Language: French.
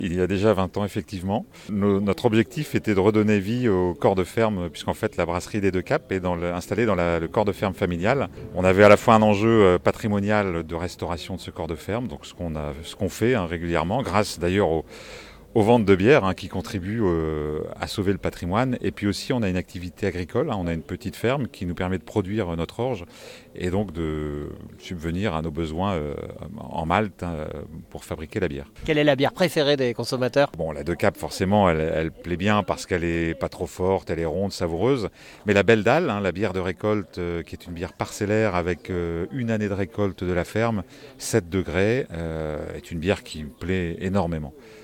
Il y a déjà 20 ans, effectivement. Notre objectif était de redonner vie au corps de ferme, puisqu'en fait, la brasserie des Deux Caps est installée dans le corps de ferme familial. On avait à la fois un enjeu patrimonial de restauration de ce corps de ferme, donc ce qu'on fait régulièrement, grâce d'ailleurs aux ventes de bière qui contribuent à sauver le patrimoine. Et puis aussi, on a une activité agricole, on a une petite ferme qui nous permet de produire notre orge et donc de subvenir à nos besoins en malt pour fabriquer la bière. Quelle est la bière préférée des consommateurs? Bon, la Deux Caps, forcément, elle plaît bien parce qu'elle est pas trop forte, elle est ronde, savoureuse. Mais la Belle Dalle, la bière de récolte, qui est une bière parcellaire avec une année de récolte de la ferme, 7 degrés, est une bière qui me plaît énormément.